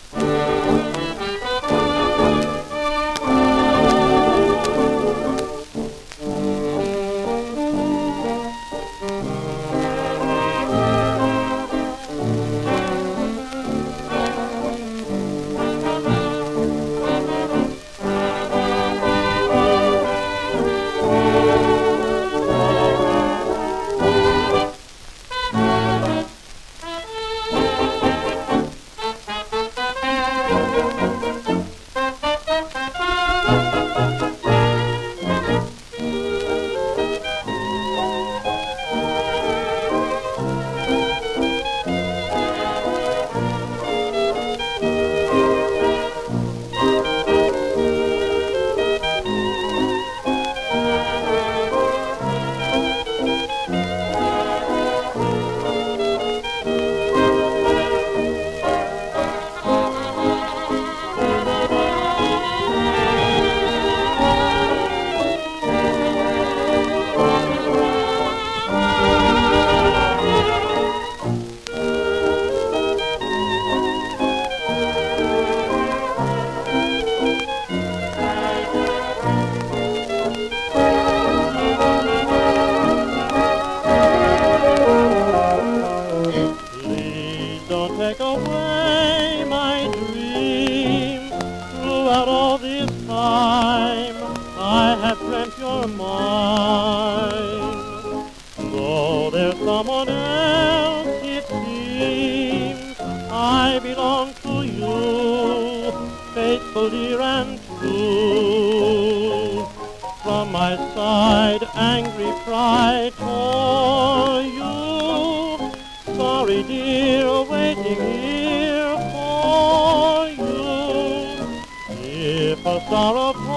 Don't take away my dream. Throughout all this time, I have dreamt you're mine. Though there's someone else, it seems I belong to you, faithful, dear, and true. From my side, angry pride tore you. Sorry, dear, waiting here for you. If a sorrow